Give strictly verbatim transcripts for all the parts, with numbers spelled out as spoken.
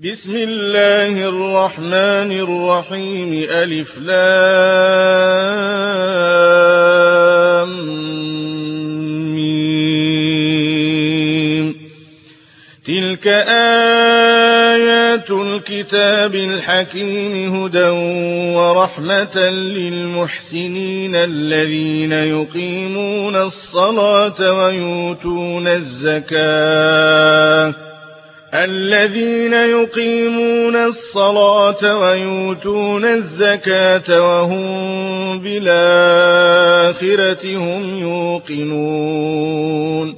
بسم الله الرحمن الرحيم ألف لام ميم. تلك آيات الكتاب الحكيم هدى ورحمة للمحسنين الذين يقيمون الصلاة ويؤتون الزكاة الذين يقيمون الصلاة ويؤتون الزكاة وهم بالآخرة هم يوقنون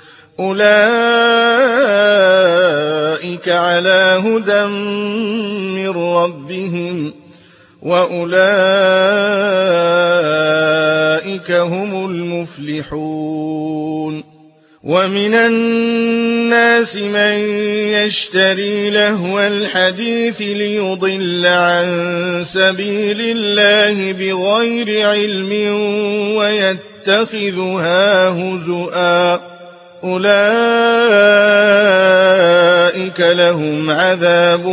أولئك على هدى من ربهم وأولئك هم المفلحون. ومن الناس من يشتري لهو الحديث ليضل عن سبيل الله بغير علم ويتخذها هزؤا أولئك لهم عذاب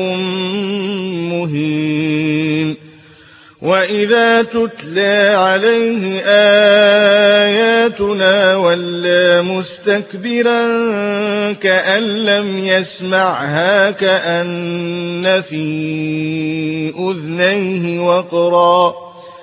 مهين. وإذا تتلى عليه آياتنا ولى مستكبرا كأن لم يسمعها كأن في أذنيه وقرا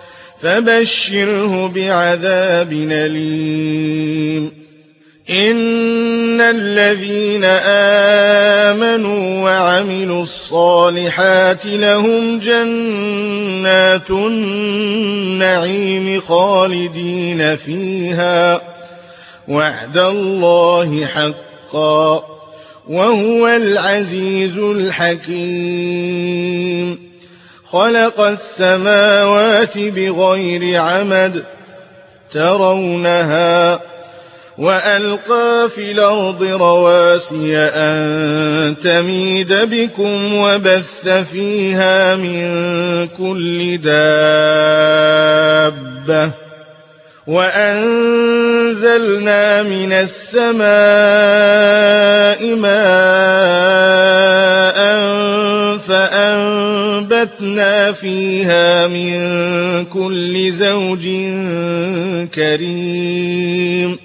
فبشره بعذاب أليم. إن الذين آمنوا وعملوا الصالحات لهم جنات النعيم خالدين فيها وعد الله حقا وهو العزيز الحكيم. خلق السماوات بغير عمد ترونها وألقى في الأرض رواسي أن تميد بكم وبث فيها من كل دابة وأنزلنا من السماء ماء فأنبتنا فيها من كل زوج كريم.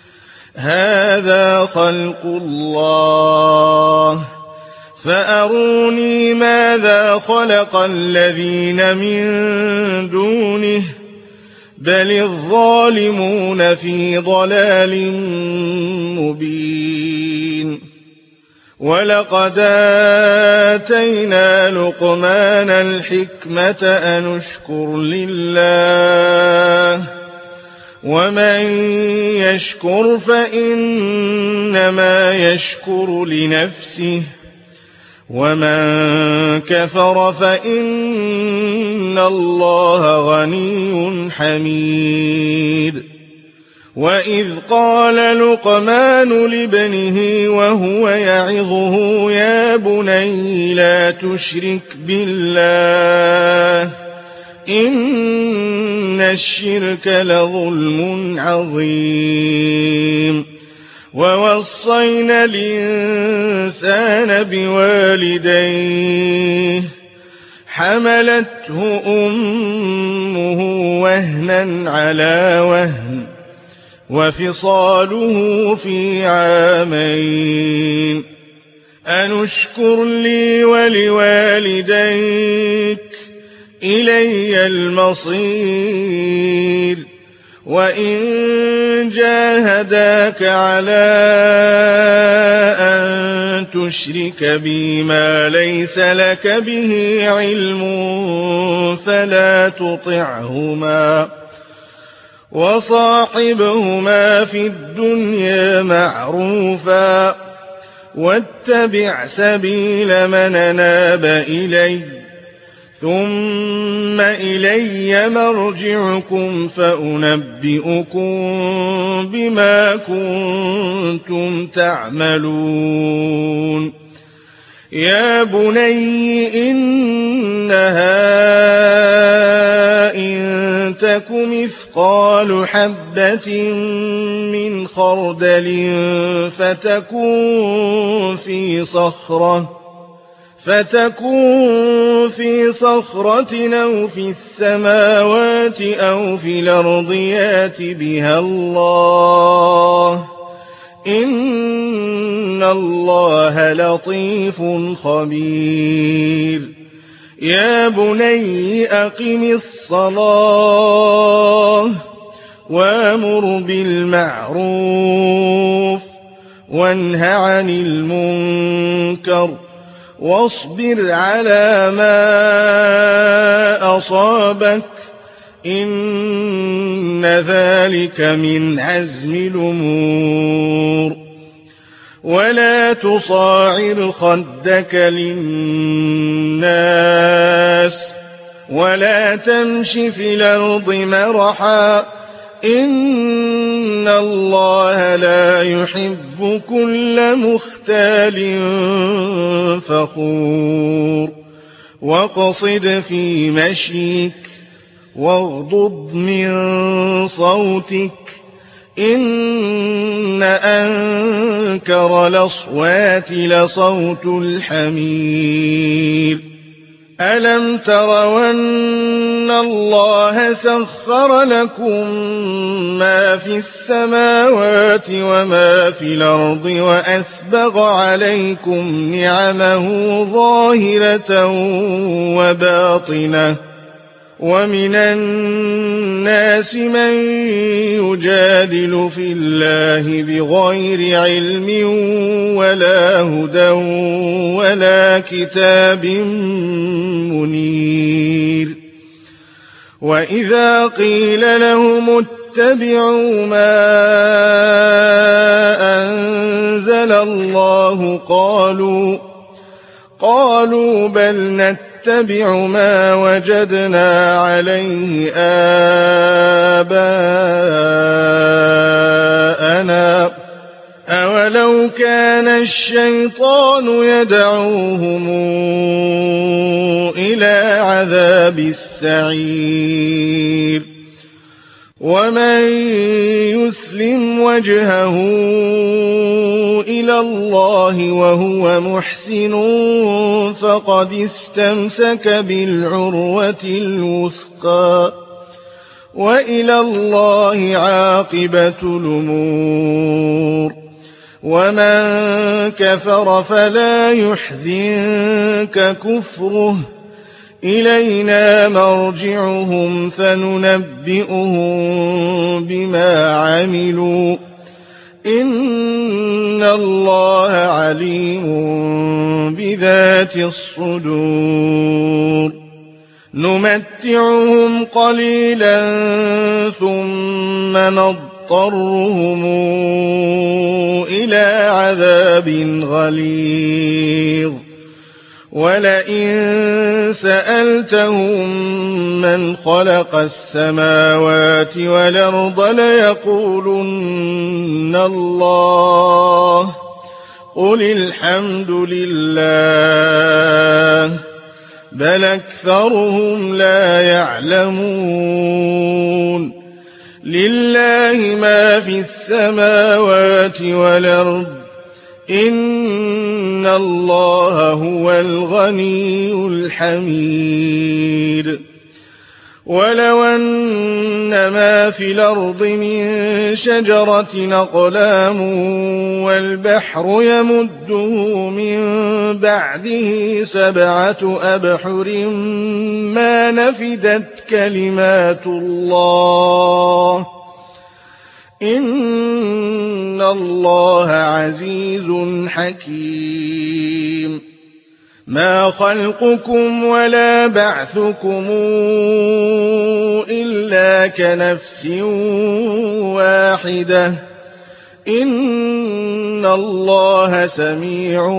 هذا خلق الله فأروني ماذا خلق الذين من دونه بل الظالمون في ضلال مبين. ولقد آتينا لقمان الحكمة أن اشكر لله ومن يشكر فإنما يشكر لنفسه ومن كفر فإن الله غني حميد. وإذ قال لقمان لابنه وهو يعظه يا بني لا تشرك بالله إن الشرك لظلم عظيم. ووصينا الإنسان بوالديه حملته أمه وهنا على وهن وفصاله في عامين أن اشكر لي ولوالديك إلي المصير. وإن جاهداك على أن تشرك بي ما ليس لك به علم فلا تطعهما وصاحبهما في الدنيا معروفا واتبع سبيل من أناب إلي ثم إلي مرجعكم فأنبئكم بما كنتم تعملون. يا بني إنها إن تك مثقال حبة من خردل فتكون في صخرة فتكون في صخرة أو في السماوات أو في الأرض يات بها الله إن الله لطيف خبير يا بني أقم الصلاة وامر بالمعروف وانه عن المنكر واصبر على ما أصابك إن ذلك من عزم الأمور ولا تصاعر خدك للناس ولا تمش في الأرض مرحا إن الله لا يحب كل مختال فخور واقصد في مشيك واغضض من صوتك إن أنكر الأصوات لصوت الحمير ألم تروا أن الله سخر لكم ما في السماوات وما في الأرض وأسبغ عليكم نعمه ظاهرة وباطنة ومن الناس من يجادل في الله بغير علم ولا هدى ولا كتاب منير وإذا قيل لهم اتبعوا ما أنزل الله قالوا قالوا بل نتبع ما وجدنا عليه آباءنا أولو كان الشيطان يدعوهم إلى عذاب السعير ومن يسلم وجهه إلى الله وهو محسن فقد استمسك بالعروة الوثقى وإلى الله عاقبة الأمور ومن كفر فلا يحزنك كفره إلينا مرجعهم فننبئهم بما عملوا إن الله عليم بذات الصدور نمتعهم قليلا ثم نضطرهم إلى عذاب غليظ ولئن سألتهم من خلق السماوات والأرض ليقولن الله قل الحمد لله بل أكثرهم لا يعلمون لله ما في السماوات والأرض إن الله هو الغني الحميد ولو أن ما في الأرض من شجرة أقلام والبحر يمده من بعده سبعة أبحر ما نفدت كلمات الله إن الله عزيز حكيم ما خلقكم ولا بعثكم إلا كنفس واحدة إن الله سميع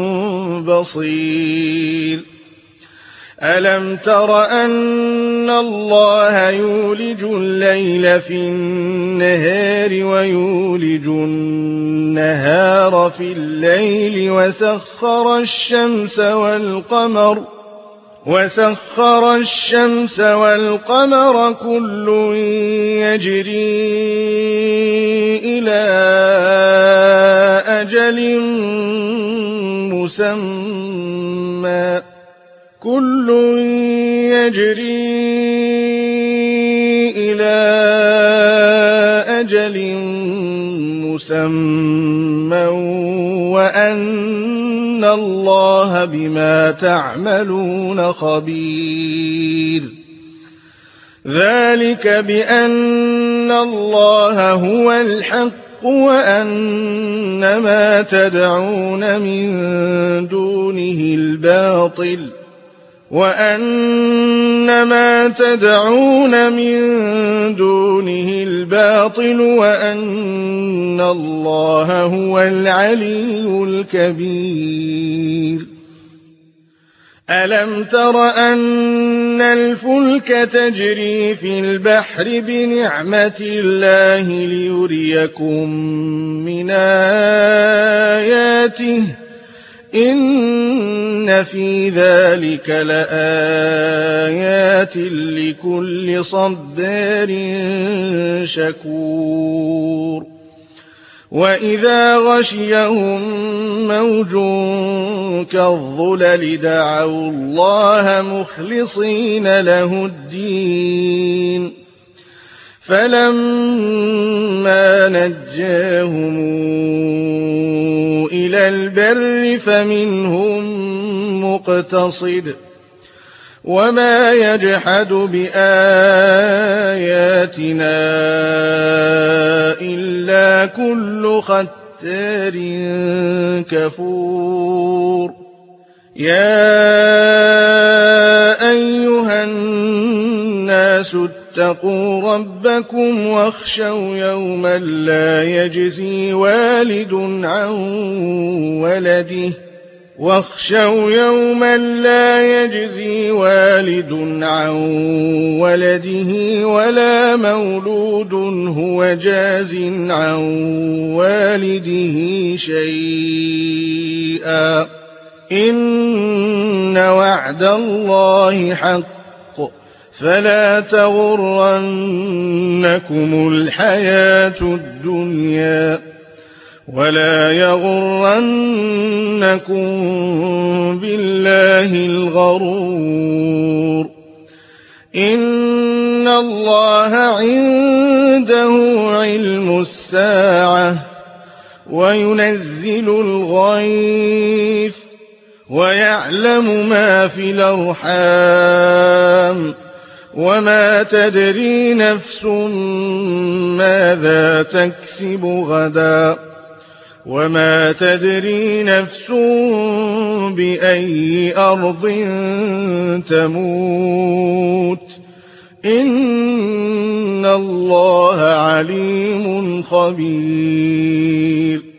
بصير ألم تر أن الله يولج الليل في النهار ويولج النهار في الليل وسخر الشمس والقمر وسخر الشمس والقمر كل يجري إلى أجل مسمى يوما كل يجري إلى أجل مسمى وأن الله بما تعملون خبير ذلك بأن الله هو الحق وأن ما تدعون من دونه الباطل وأن ما تدعون من دونه الباطل وأن الله هو العلي الكبير ألم تر أن الفلك تجري في البحر بنعمة الله ليريكم من آياته إن في ذلك لآيات لكل صبار شكور وإذا غشيهم موج كالظلل دعوا الله مخلصين له الدين فلما نجاهم إلى البر فمنهم مقتصد وما يجحد بآياتنا إلا كل ختار كفور يا أيها الناس اتقوا ربكم واخشوا يوما لا يجزي والد عن ولده واخشوا يوما لا يجزي والد عن ولده ولا مولود هو جاز عن والده شيئا إن وعد الله حق فلا تغرنكم الحياة الدنيا ولا يغرنكم بالله الغرور إن الله عنده علم الساعة وينزل الغيث ويعلم ما في الأرحام وما تدري نفس ماذا تكسب غدا وما تدري نفس بأي أرض تموت إن الله عليم خبير